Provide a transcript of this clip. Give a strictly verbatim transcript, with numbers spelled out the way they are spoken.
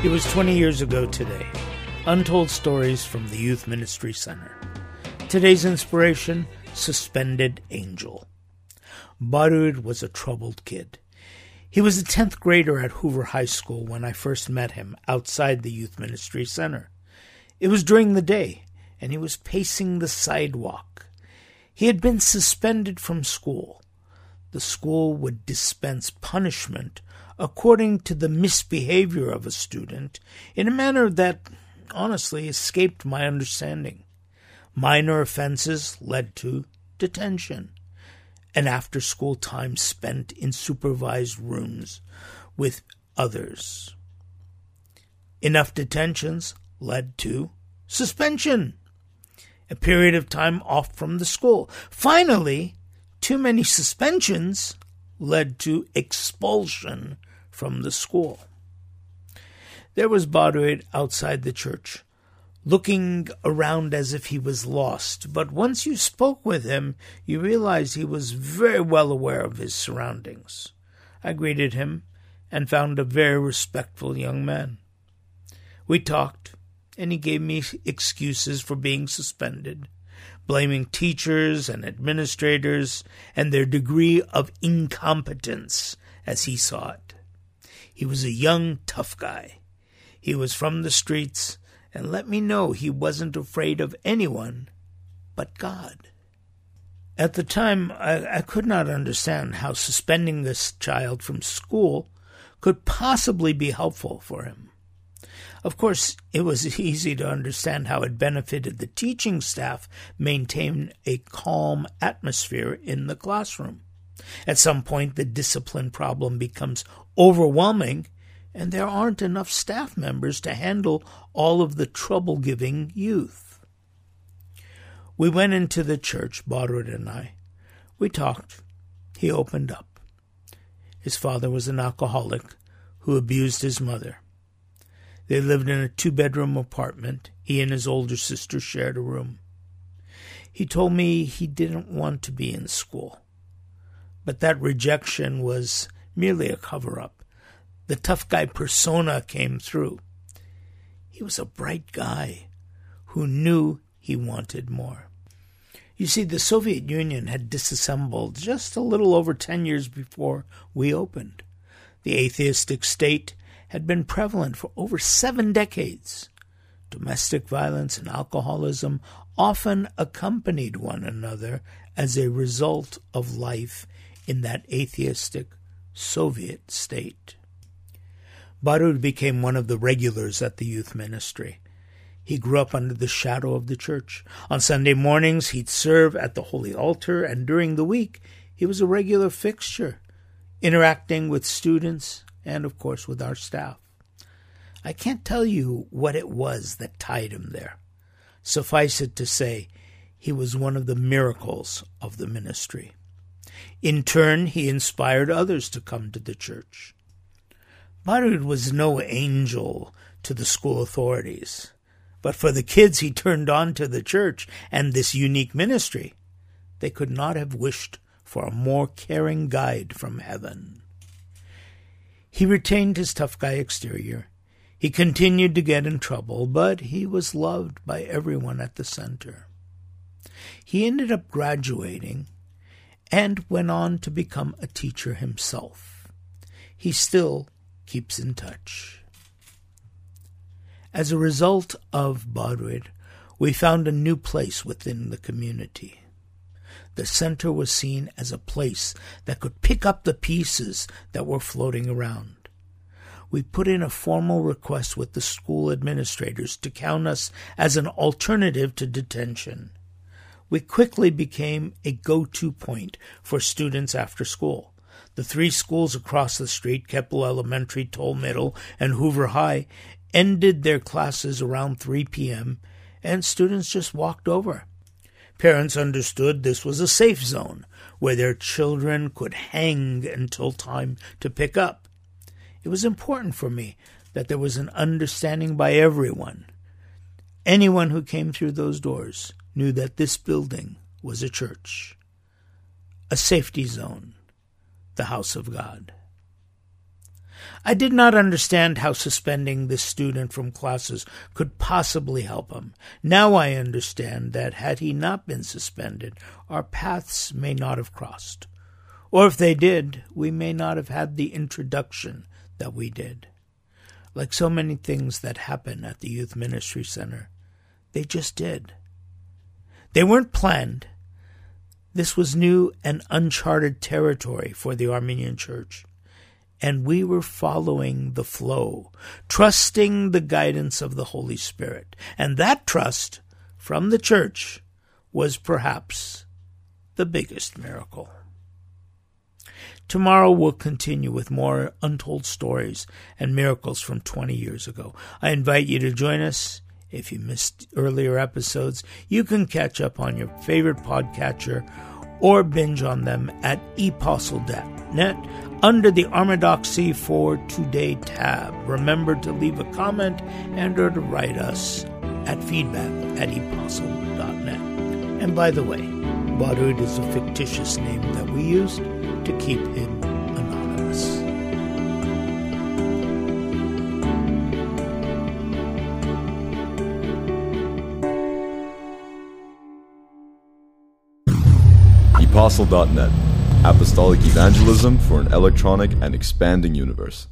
It was twenty years ago today. Untold stories from the Youth Ministry Center. Today's inspiration, Suspended Angel. Baruid was a troubled kid. He was a tenth grader at Hoover High School when I first met him outside the Youth Ministry Center. It was during the day, and he was pacing the sidewalk. He had been suspended from school. The school would dispense punishment according to the misbehavior of a student in a manner that, honestly, escaped my understanding. Minor offenses led to detention, and after-school time spent in supervised rooms with others. Enough detentions led to suspension, a period of time off from the school. Finally, too many suspensions led to expulsion from the school. There was Baruid outside the church, looking around as if he was lost, but once you spoke with him, you realized he was very well aware of his surroundings. I greeted him and found a very respectful young man. We talked, and he gave me excuses for being suspended, blaming teachers and administrators and their degree of incompetence as he saw it. He was a young, tough guy. He was from the streets, and let me know he wasn't afraid of anyone but God. At the time, I, I could not understand how suspending this child from school could possibly be helpful for him. Of course, it was easy to understand how it benefited the teaching staff maintain a calm atmosphere in the classroom. At some point, the discipline problem becomes overwhelming, and there aren't enough staff members to handle all of the trouble-giving youth. We went into the church, Baruid and I. We talked. He opened up. His father was an alcoholic who abused his mother. They lived in a two-bedroom apartment. He and his older sister shared a room. He told me he didn't want to be in school, but that rejection was merely a cover-up. The tough guy persona came through. He was a bright guy who knew he wanted more. You see, the Soviet Union had disassembled just a little over ten years before we opened. The atheistic state had been prevalent for over seven decades. Domestic violence and alcoholism often accompanied one another as a result of life in that atheistic Soviet state. Baruid became one of the regulars at the youth ministry. He grew up under the shadow of the church. On Sunday mornings, he'd serve at the holy altar, and during the week, he was a regular fixture, interacting with students and, of course, with our staff. I can't tell you what it was that tied him there. Suffice it to say, he was one of the miracles of the ministry. In turn, he inspired others to come to the church. Baruid was no angel to the school authorities, but for the kids he turned on to the church and this unique ministry, they could not have wished for a more caring guide from heaven. He retained his tough guy exterior. He continued to get in trouble, but he was loved by everyone at the center. He ended up graduating and went on to become a teacher himself. He still keeps in touch. As a result of Baruid, we found a new place within the community. The center was seen as a place that could pick up the pieces that were floating around. We put in a formal request with the school administrators to count us as an alternative to detention. We quickly became a go-to point for students after school. The three schools across the street, Keppel Elementary, Toll Middle, and Hoover High, ended their classes around three p.m., and students just walked over. Parents understood this was a safe zone where their children could hang until time to pick up. It was important for me that there was an understanding by everyone. Anyone who came through those doors knew that this building was a church, a safety zone, the house of God. I did not understand how suspending this student from classes could possibly help him. Now I understand that had he not been suspended, our paths may not have crossed. Or if they did, we may not have had the introduction that we did. Like so many things that happen at the Youth Ministry Center, they just did. They weren't planned. This was new and uncharted territory for the Armenian Church. And we were following the flow, trusting the guidance of the Holy Spirit. And that trust from the church was perhaps the biggest miracle. Tomorrow we'll continue with more untold stories and miracles from twenty years ago. I invite you to join us. If you missed earlier episodes, you can catch up on your favorite podcatcher or binge on them at epostle dot net under the Armadoxy for Today tab. Remember to leave a comment and or to write us at feedback at epostle dot net. And by the way, Barud is a fictitious name that we used to keep him anonymous. epostle dot net, Apostolic Evangelism for an electronic and expanding universe.